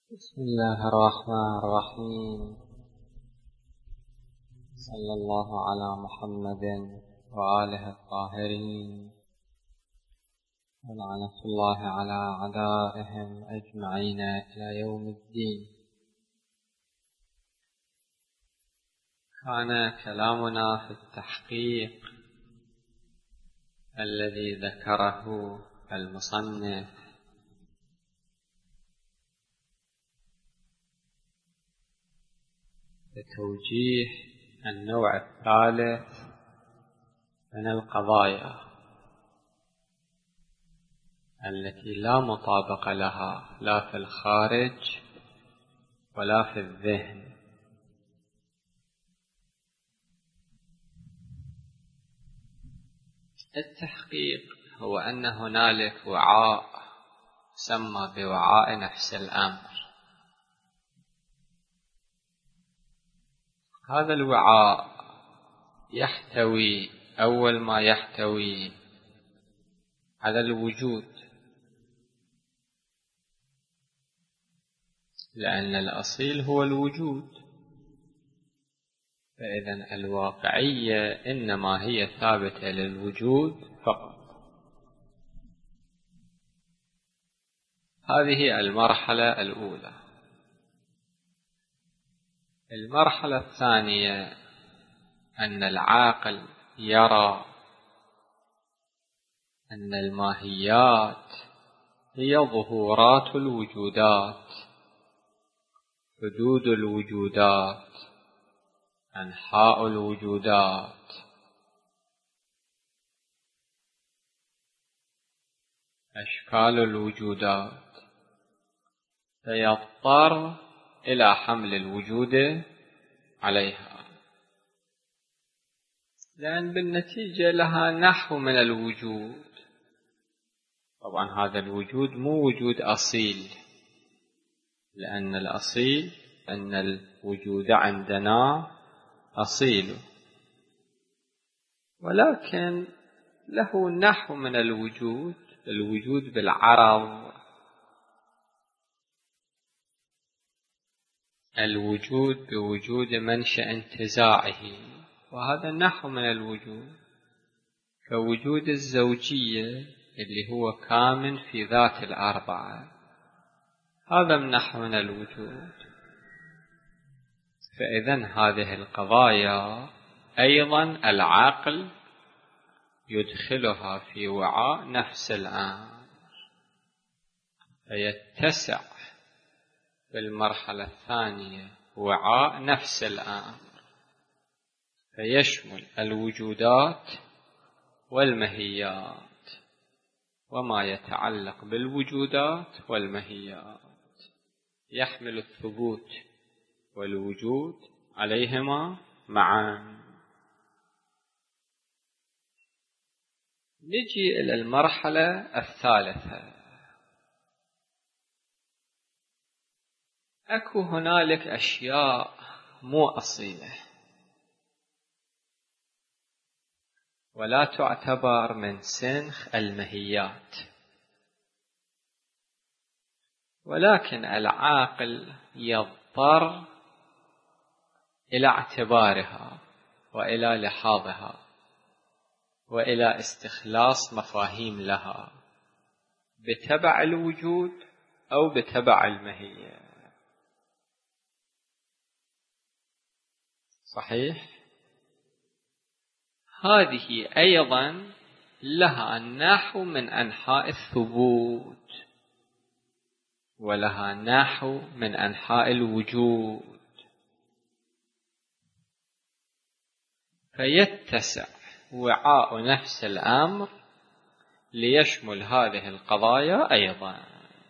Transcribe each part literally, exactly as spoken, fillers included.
بسم الله الرحمن الرحيم. صلى الله على محمد وآله الطاهرين، ولعنة الله على أعدائهم أجمعين إلى يوم الدين. كان كلامنا في التحقيق الذي ذكره المصنف لتوجيه النوع الثالث من القضايا التي لا مطابق لها لا في الخارج ولا في الذهن. التحقيق هو أن هنالك وعاء يسمى بوعاء نفس الأمر. هذا الوعاء يحتوي أول ما يحتوي على الوجود، لأن الأصيل هو الوجود، فإذا الواقعية إنما هي ثابتة للوجود فقط. هذه المرحلة الأولى. المرحلة الثانية أن العاقل يرى أن الماهيات هي ظهورات الوجودات، حدود الوجودات، أنحاء الوجودات، أشكال الوجودات، فيضطر إلى حمل الوجود عليها، لأن بالنتيجة لها نحو من الوجود. طبعا هذا الوجود مو وجود أصيل، لأن الأصيل أن الوجود عندنا أصيل، ولكن له نحو من الوجود، الوجود بالعرض، الوجود بوجود منشأ انتزاعه، وهذا نحو من الوجود، كوجود الزوجية اللي هو كامن في ذات الأربعة، هذا من نحو من الوجود. فإذن هذه القضايا أيضا العقل يدخلها في وعاء نفس الأمر، فيتسع في المرحلة الثانية وعاء نفس الأمر، فيشمل الوجودات والمهيات وما يتعلق بالوجودات والمهيات، يحمل الثبوت والوجود عليهما معا. نجي إلى المرحلة الثالثة. أكو هنالك أشياء مو أصيلة ولا تعتبر من سنخ المهيات، ولكن العاقل يضطر إلى اعتبارها وإلى لحاظها وإلى استخلاص مفاهيم لها بتبع الوجود أو بتبع المهية. صحيح؟ هذه أيضا لها نحو من أنحاء الثبوت، ولها نحو من أنحاء الوجود، فيتسع وعاء نفس الأمر ليشمل هذه القضايا أيضا.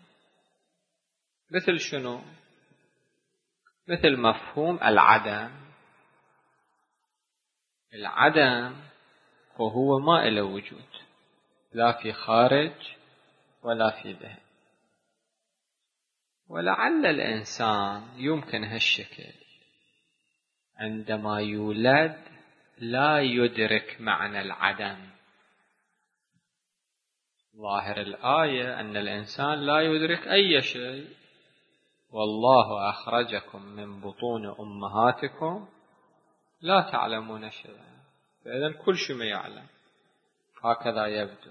مثل شنو؟ مثل مفهوم العدم. العدم وهو ما إله وجود لا في خارج ولا في ذهن، ولعل الإنسان يمكن هالشكل عندما يولد لا يدرك معنى العدم. ظاهر الآية أن الإنسان لا يدرك أي شيء، والله أخرجكم من بطون أمهاتكم لا تعلمون شيئا، فإذا كل شيء ما يعلم، هكذا يبدو.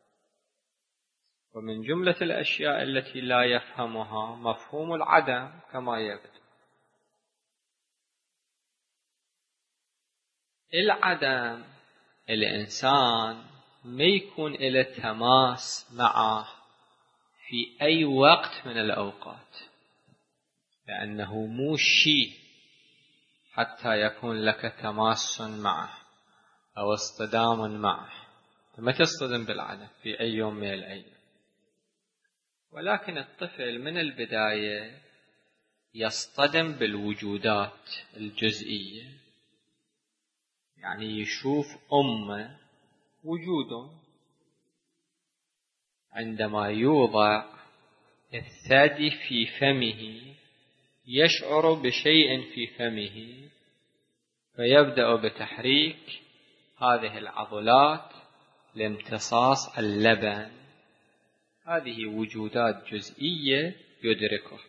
ومن جملة الأشياء التي لا يفهمها مفهوم العدم كما يبدو. العدم الإنسان ما يكون له تماس معه في أي وقت من الأوقات، لأنه مو شيء حتى يكون لك تماس معه أو اصطدام معه، ما تصطدم بالعدم في أي يوم من الأيام. ولكن الطفل من البداية يصطدم بالوجودات الجزئية، يعني يشوف أمه وجوده. عندما يوضع الثدي في فمه يشعر بشيء في فمه، فيبدأ بتحريك هذه العضلات لامتصاص اللبن. هذه وجودات جزئية يدركها.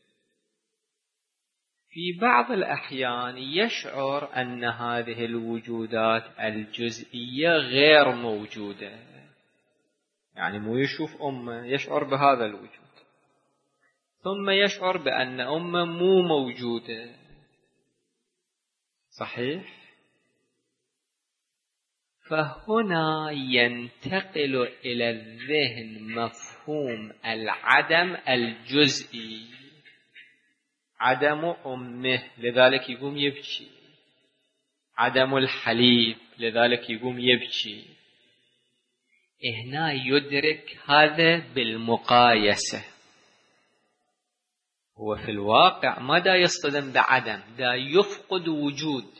في بعض الأحيان يشعر أن هذه الوجودات الجزئية غير موجودة، يعني مو يشوف أمه يشعر بهذا الوجود، ثم يشعر بأن أمه مو موجودة. صحيح؟ فهنا ينتقل إلى الذهن مفهوم العدم الجزئي، عدم أمه لذلك يقوم يبكي، عدم الحليب لذلك يقوم يبكي. هنا يدرك هذا بالمقايسة. هو في الواقع ما دا يصطدم بعدم، دا يفقد وجود،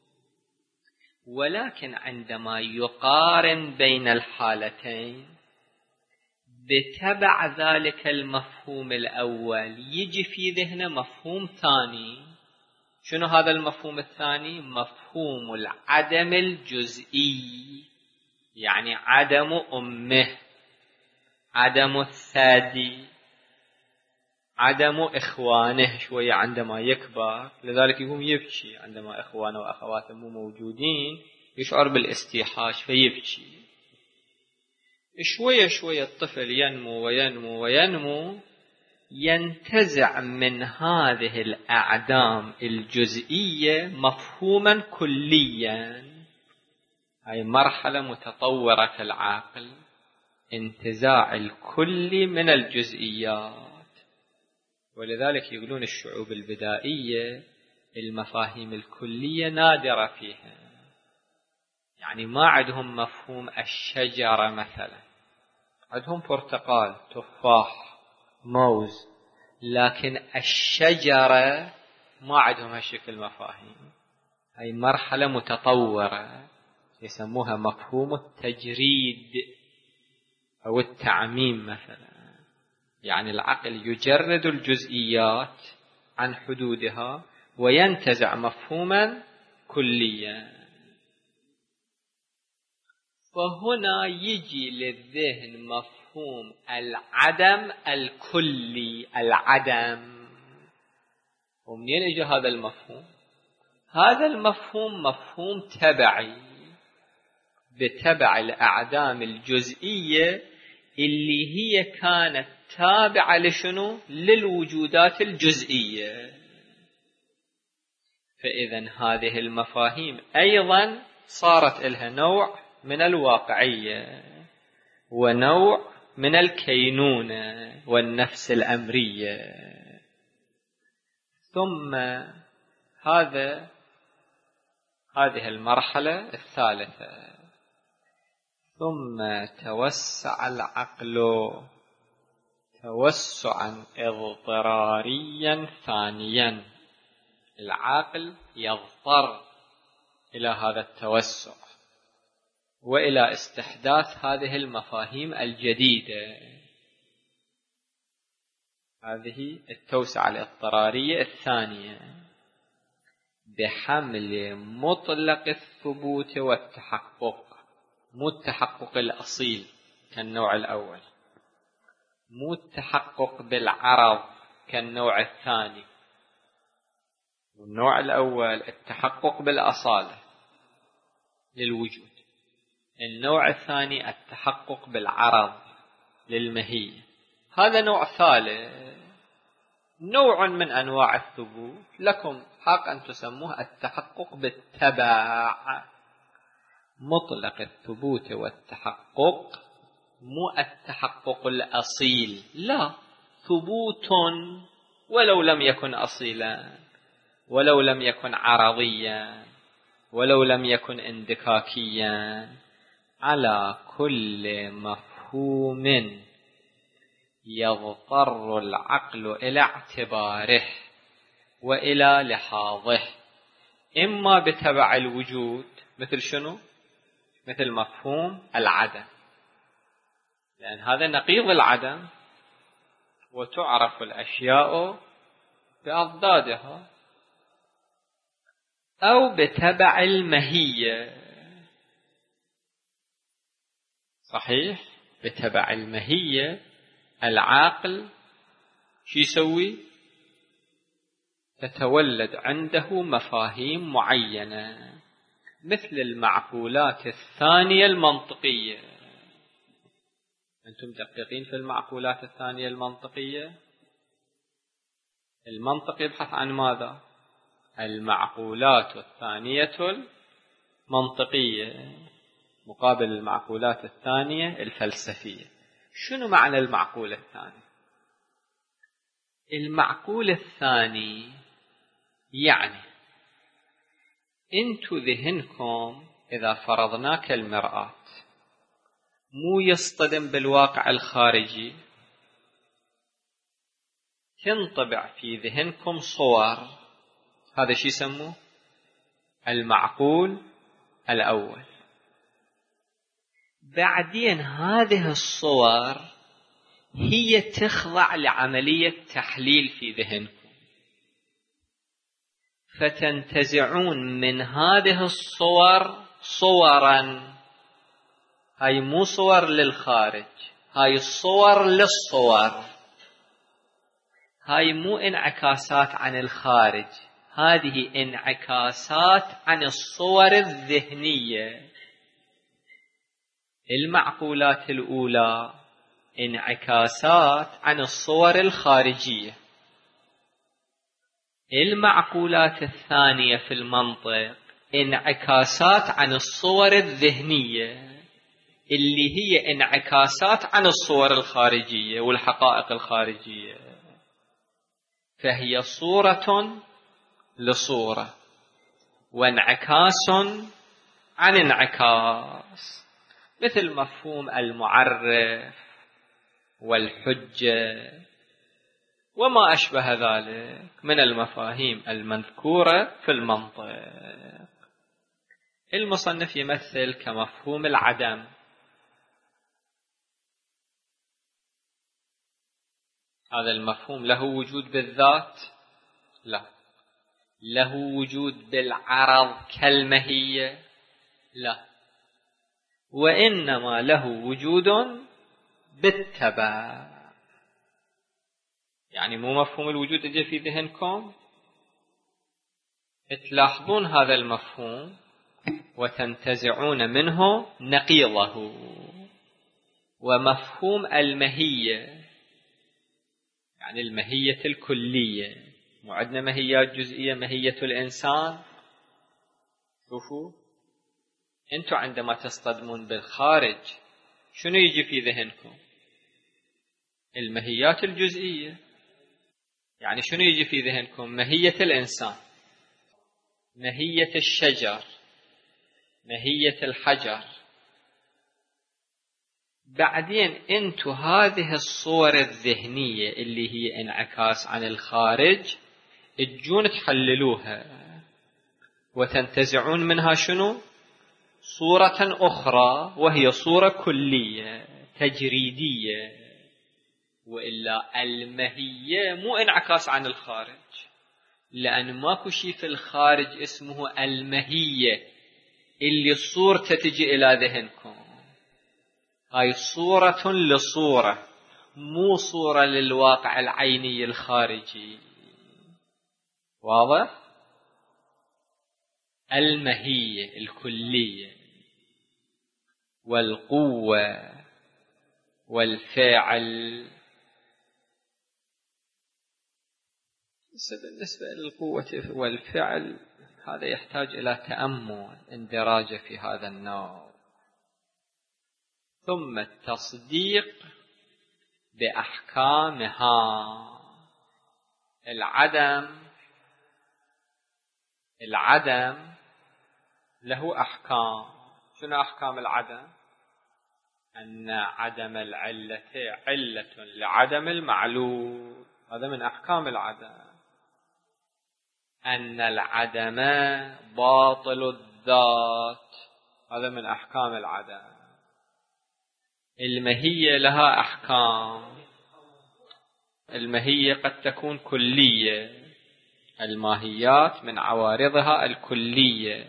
ولكن عندما يقارن بين الحالتين بتبع ذلك المفهوم الأول يجي في ذهنه مفهوم ثاني. شنو هذا المفهوم الثاني؟ مفهوم العدم الجزئي، يعني عدم أمه، عدم الثدي، عدم إخوانه. شوية عندما يكبر لذلك يقوم يبكي، عندما إخوانه وأخواته مو موجودين يشعر بالاستيحاش فيبكي. شوية شوية الطفل ينمو وينمو وينمو، ينتزع من هذه الأعدام الجزئية مفهوما كليا. هاي مرحلة متطورة في العقل، انتزاع الكل من الجزئيات. ولذلك يقولون الشعوب البدائية المفاهيم الكلية نادرة فيها، يعني ما عندهم مفهوم الشجرة مثلا، عندهم برتقال، تفاح، موز، لكن الشجرة ما عندهم هالشكل مفاهيم. هاي مرحلة متطورة يسموها مفهوم التجريد أو التعميم مثلا، يعني العقل يجرد الجزئيات عن حدودها وينتزع مفهوما كليا. فهنا يجي للذهن مفهوم العدم الكلي، العدم. ومنين يجي هذا المفهوم؟ هذا المفهوم مفهوم تبعي، بتبع الأعدام الجزئية اللي هي كانت تابعة لشنو؟ للوجودات الجزئية. فإذا هذه المفاهيم أيضا صارت لها نوع من الواقعية ونوع من الكينونة والنفس الأمرية. ثم هذا هذه المرحلة الثالثة. ثم توسع العقل توسعا اضطراريا ثانيا، العقل يضطر إلى هذا التوسع وإلى استحداث هذه المفاهيم الجديدة. هذه التوسعة الاضطرارية الثانية بحمل مطلق الثبوت والتحقق، مو التحقق الأصيل كالنوع الأول، مو التحقق بالعرض كالنوع الثاني. والنوع الأول التحقق بالأصالة للوجود، النوع الثاني التحقق بالعرض للمهية. هذا نوع ثالث، نوع من أنواع الثبوت، لكم حق أن تسموه التحقق بالتبع. مطلق الثبوت والتحقق، مو التحقق الأصيل، لا، ثبوت ولو لم يكن أصيلا، ولو لم يكن عرضيا، ولو لم يكن اندكاكيا، على كل مفهوم يضطر العقل إلى اعتباره وإلى لحاظه، إما بتبع الوجود، مثل شنو؟ مثل مفهوم العدم، لأن هذا نقيض العدم، وتعرف الأشياء بأضدادها، أو بتبع المهية. صحيح، بتبع المهية العاقل شو يسوي؟ تتولد عنده مفاهيم معينة، مثل المعقولات الثانية المنطقية. أنتم دقيقين في المعقولات الثانية المنطقية؟ المنطق يبحث عن ماذا؟ المعقولات الثانية المنطقية مقابل المعقولات الثانية الفلسفية. شنو معنى المعقول الثاني؟ المعقول الثاني يعني انتو ذهنكم إذا فرضنا كالمرآة مو يصطدم بالواقع الخارجي، تنطبع في ذهنكم صور، هذا شي يسموه المعقول الأول. بعدين هذه الصور هي تخضع لعملية تحليل في ذهنكم، فتنتزعون من هذه الصور صورا، هاي مو صور للخارج، هاي الصور للصور، هاي مو انعكاسات عن الخارج، هذه انعكاسات عن الصور الذهنية. المعقولات الأولى انعكاسات عن الصور الخارجية، المعقولات الثانية في المنطق انعكاسات عن الصور الذهنية اللي هي انعكاسات عن الصور الخارجية والحقائق الخارجية، فهي صورة لصورة وانعكاس عن انعكاس، مثل مفهوم المعرف والحجة وما أشبه ذلك من المفاهيم المذكورة في المنطق. المصنف يمثل كمفهوم العدم، هذا المفهوم له وجود بالذات؟ لا. له وجود بالعرض كالمهية؟ لا، وإنما له وجود بالتبع. يعني مو مفهوم الوجود يجي في ذهنكم، تلاحظون هذا المفهوم وتنتزعون منه نقيضه. ومفهوم المهية يعني المهية الكلية، مو عندنا مهيات جزئية، مهية الإنسان. شوفوا أنتوا عندما تصطدمون بالخارج شنو يجي في ذهنكم؟ المهيات الجزئية. يعني شنو يجي في ذهنكم؟ مهية الإنسان، مهية الشجر، مهية الحجر. بعدين أنتوا هذه الصور الذهنية اللي هي انعكاس عن الخارج تجون تحللوها وتنتزعون منها شنو؟ صورة أخرى، وهي صورة كلية تجريدية. وإلا المهية مو انعكاس عن الخارج، لأن ماكو شيء في الخارج اسمه المهية اللي صورته تجي إلى ذهنكم. هاي صورة لصورة، مو صورة للواقع العيني الخارجي. واضح؟ المهية الكلية والقوة والفعل. بالنسبة للقوة والفعل هذا يحتاج إلى تأمل اندراجه في هذا النوع. ثم التصديق بأحكامها. العدم العدم له أحكام. شنو أحكام العدم؟ أن عدم العلة علة لعدم المعلول، هذا من أحكام العدم. أن العدم باطل الذات، هذا من أحكام العدم. المهية لها أحكام. المهية قد تكون كلية، الماهيات من عوارضها الكلية،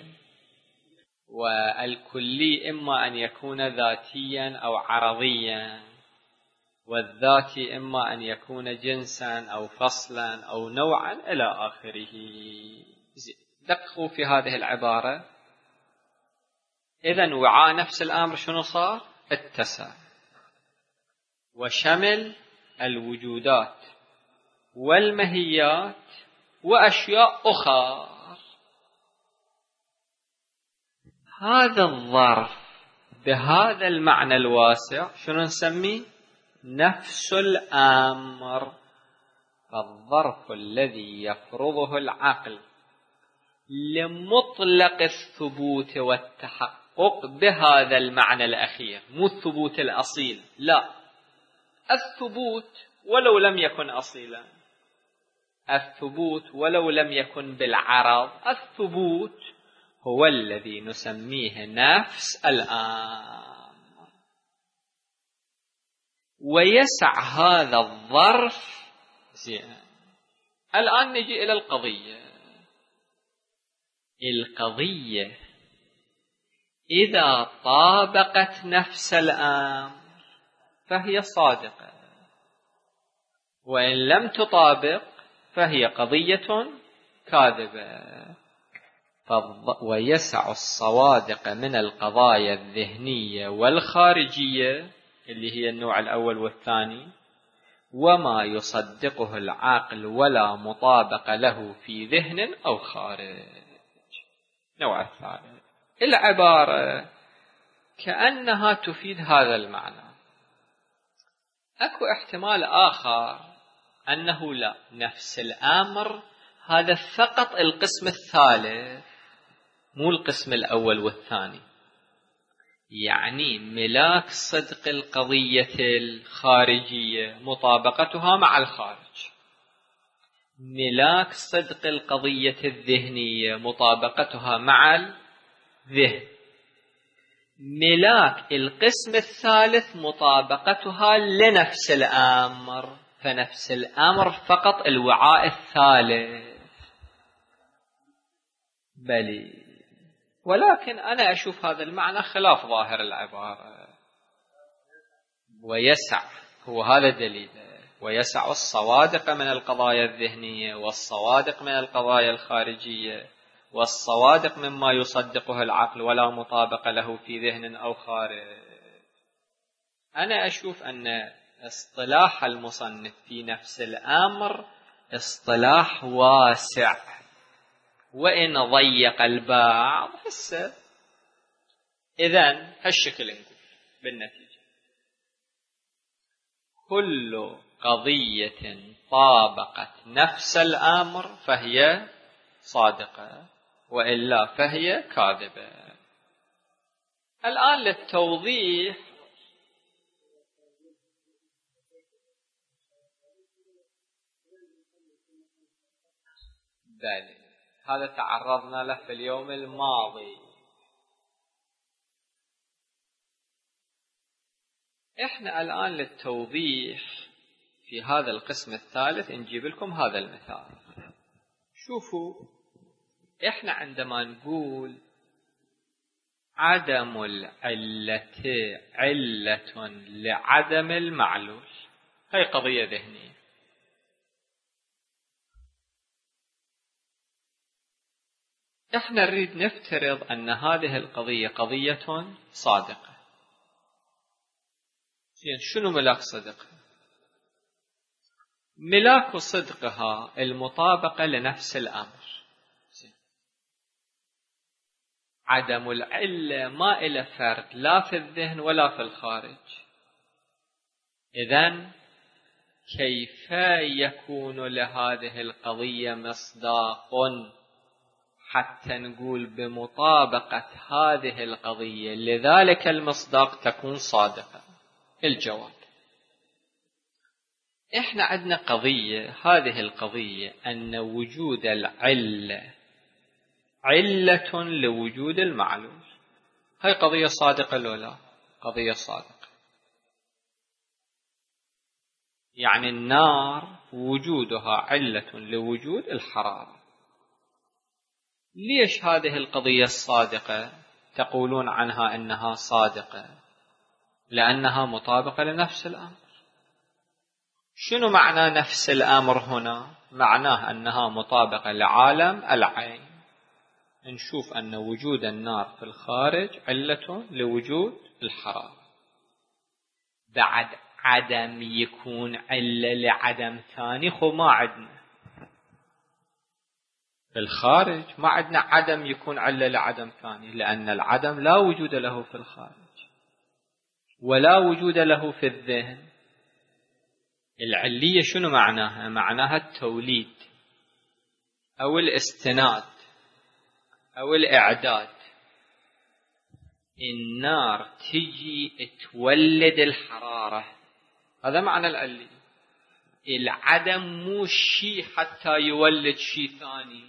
والكلي إما أن يكون ذاتيا أو عرضيا، والذاتي إما أن يكون جنسا أو فصلا أو نوعا إلى آخره. دققوا في هذه العبارة. إذن وعاء نفس الأمر شنو صار؟ اتسع وشمل الوجودات والمهيات وأشياء أخرى. هذا الظرف بهذا المعنى الواسع شنو نسميه؟ نفس الأمر. فالظرف الذي يفرضه العقل لمطلق الثبوت والتحقق بهذا المعنى الأخير، مو الثبوت الأصيل، لا، الثبوت ولو لم يكن أصيلا، الثبوت ولو لم يكن بالعرض، الثبوت هو الذي نسميه نفس الأمر. ويسع هذا الظرف زين. الآن نجي إلى القضية. القضية إذا طابقت نفس الأمر فهي صادقة، وإن لم تطابق فهي قضية كاذبة. ويسع الصوادق من القضايا الذهنية والخارجية اللي هي النوع الأول والثاني، وما يصدقه العقل ولا مطابق له في ذهن أو خارج. نوع الثالث العبارة كأنها تفيد هذا المعنى. أكو احتمال آخر أنه لا، نفس الأمر هذا فقط القسم الثالث مو القسم الأول والثاني، يعني ملاك صدق القضية الخارجية مطابقتها مع الخارج، ملاك صدق القضية الذهنية مطابقتها مع الذهن، ملاك القسم الثالث مطابقتها لنفس الأمر، فنفس الأمر فقط الوعاء الثالث. بلي، ولكن أنا أشوف هذا المعنى خلاف ظاهر العبارة. ويسع هو هذا دليل، ويسع الصوادق من القضايا الذهنية والصوادق من القضايا الخارجية والصوادق مما يصدقه العقل ولا مطابق له في ذهن أو خارج. أنا أشوف أن اصطلاح المصنف في نفس الأمر اصطلاح واسع، وإن ضيق البعض هسه. إذن هالشكل نقول بالنتيجة: كل قضية طابقت نفس الأمر فهي صادقة، وإلا فهي كاذبة. الآن للتوضيح ذلك هذا تعرضنا له في اليوم الماضي. احنا الآن للتوضيح في هذا القسم الثالث نجيب لكم هذا المثال. شوفوا، احنا عندما نقول عدم العلة علة لعدم المعلول، هاي قضية ذهنية. احنا نريد نفترض أن هذه القضية قضية صادقة. زين، شنو ملاك صدقها؟ ملاك صدقها المطابقة لنفس الأمر. عدم العلة ما إلى فرق لا في الذهن ولا في الخارج. إذن كيف يكون لهذه القضية مصداق حتى نقول بمطابقة هذه القضية لذلك المصداق تكون صادقة؟ الجواب: إحنا عندنا قضية، هذه القضية أن وجود العلة علة لوجود المعلول. هاي قضية صادقة لو لا؟ قضية صادقة. يعني النار وجودها علة لوجود الحرارة. ليش هذه القضية الصادقة تقولون عنها أنها صادقة؟ لأنها مطابقة لنفس الأمر. شنو معنى نفس الأمر هنا؟ معناه أنها مطابقة لعالم العين. نشوف أن وجود النار في الخارج علة لوجود الحرارة. بعد عدم يكون علة لعدم ثاني، خو ما عندنا في الخارج، ما عندنا عدم يكون علة لعدم ثاني، لأن العدم لا وجود له في الخارج ولا وجود له في الذهن. العلية شنو معناها؟ معناها التوليد أو الاستناد أو الإعداد. النار تجي تولد الحرارة، هذا معنى العلية. العدم مو شيء حتى يولد شيء ثاني،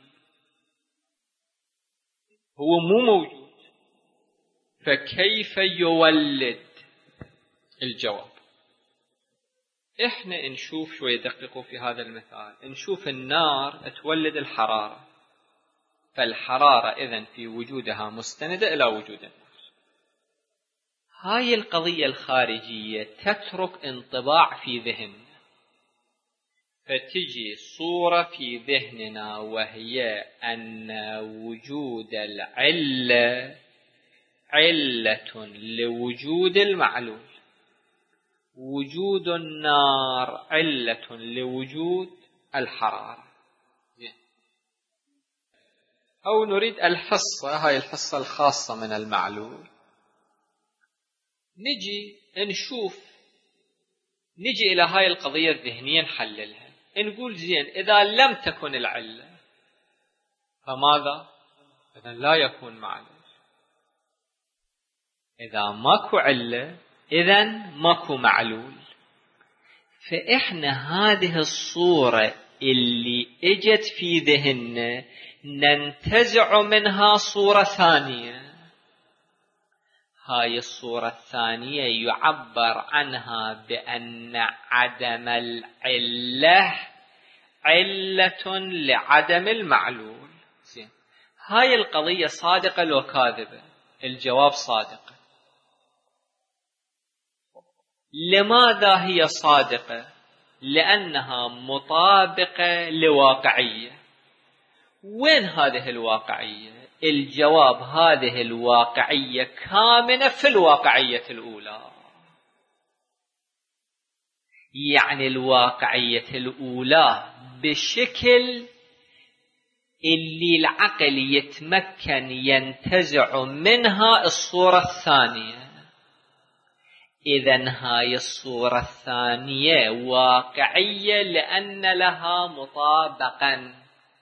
هو مو موجود، فكيف يولد؟ الجواب: إحنا نشوف شوي، دققوا في هذا المثال، نشوف النار تولد الحرارة، فالحرارة إذن في وجودها مستندة إلى وجود النار. هاي القضية الخارجية تترك انطباع في ذهننا، فتجي صورة في ذهننا وهي أن وجود العلة علة لوجود المعلول، وجود النار علة لوجود الحرارة. أو نريد الحصة، هاي الحصة الخاصة من المعلول، نجي نشوف، نجي إلى هاي القضية الذهنية نحللها، نقول زين إذا لم تكن العلة فماذا؟ إذن لا يكون معلول. إذا ماكو علة إذن ماكو معلول. فإحنا هذه الصورة اللي اجت في ذهننا ننتزع منها صورة ثانية. هاي الصورة الثانية يعبر عنها بأن عدم العلة علة لعدم المعلول. هاي القضية صادقة لو كاذبة؟ الجواب: صادقة. لماذا هي صادقة؟ لأنها مطابقة لواقعية. وين هذه الواقعية؟ الجواب: هذه الواقعية كامنة في الواقعية الأولى. يعني الواقعية الأولى بشكل اللي العقل يتمكن ينتزع منها الصورة الثانية. إذن هاي الصورة الثانية واقعية لأن لها مطابقا.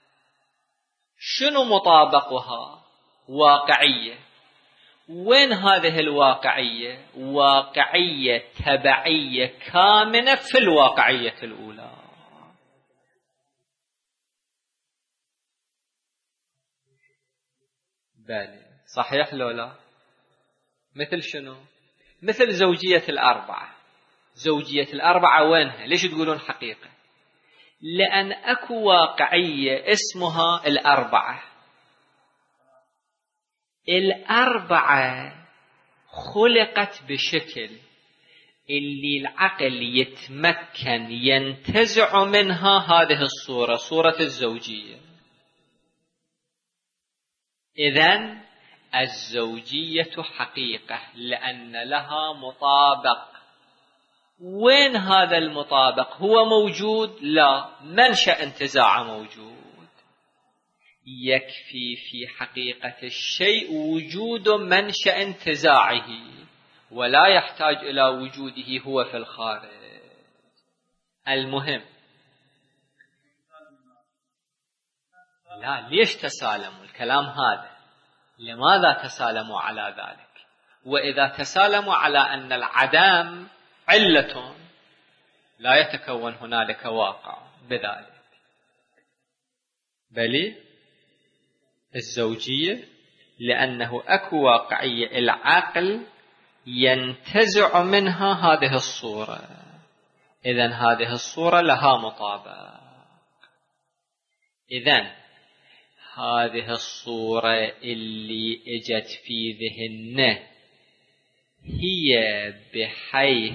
شنو مطابقها؟ واقعية. وين هذه الواقعية؟ واقعية تبعية كامنة في الواقعية الأولى. بلى صحيح لو لا؟ مثل شنو؟ مثل زوجية الأربعة. زوجية الأربعة وينها؟ ليش تقولون حقيقة؟ لأن أكو واقعية اسمها الأربعة. الأربعة خلقت بشكل اللي العقل يتمكن ينتزع منها هذه الصورة، صورة الزوجية. إذن الزوجية حقيقة لأن لها مطابق. وين هذا المطابق؟ هو موجود؟ لا، منشأ انتزاعه موجود. يكفي في حقيقة الشيء وجود منشأ انتزاعه، ولا يحتاج إلى وجوده هو في الخارج. المهم لا، ليش تسالموا الكلام هذا؟ لماذا تسالموا على ذلك؟ وإذا تسالموا على أن العدم علة لا يتكون هنالك واقع بذلك، بل الزوجية لأنه أكو واقعية العقل ينتزع منها هذه الصورة، إذن هذه الصورة لها مطابق. إذن هذه الصورة اللي اجت في ذهنه هي بحيث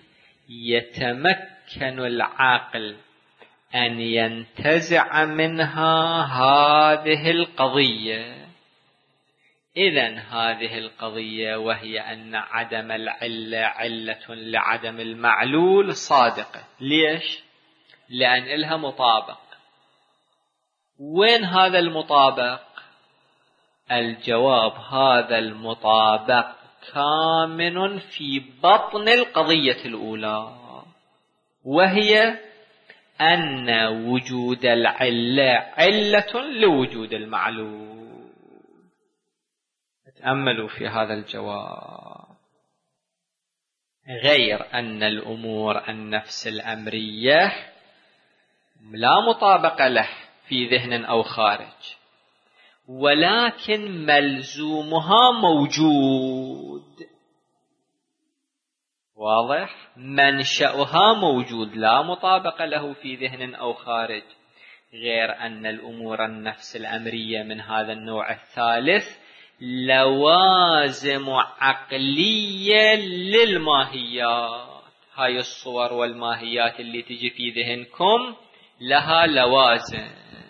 يتمكن العقل أن ينتزع منها هذه القضية. إذن هذه القضية وهي أن عدم العلة علة لعدم المعلول صادقة. ليش؟ لأن إلها مطابق. وين هذا المطابق؟ الجواب هذا المطابق كامن في بطن القضية الأولى، وهي أن وجود العلة علة لوجود المعلول. تأملوا في هذا الجواب. غير أن الأمور النفس الأمرية لا مطابقة له في ذهن أو خارج، ولكن ملزومها موجود. واضح؟ منشأها موجود، لا مطابقة له في ذهن أو خارج. غير أن الأمور النفس الأمرية من هذا النوع الثالث لوازم عقلية للماهيات. هاي الصور والماهيات اللي تجي في ذهنكم لها لوازم،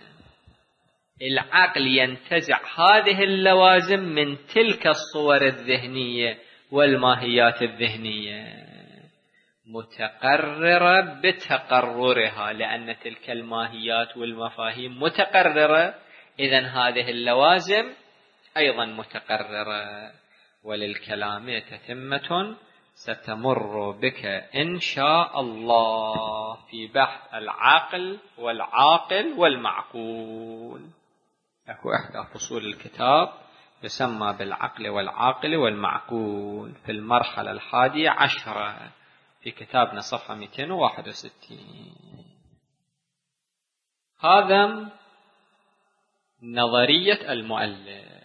العقل ينتزع هذه اللوازم من تلك الصور الذهنية والماهيات الذهنية، متقررة بتقررها، لأن تلك الماهيات والمفاهيم متقررة، إذن هذه اللوازم أيضا متقررة. وللكلام تتمة ستمر بك إن شاء الله في بحث العقل والعاقل والمعقول. أكو إحدى فصول الكتاب يسمى بالعقل والعاقل والمعقول في المرحلة الحادية عشرة في كتابنا صفحة مئتين وواحد وستين. هذا نظرية المؤلف.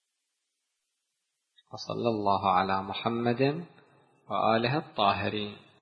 وصلى الله على محمد وآله الطاهرين.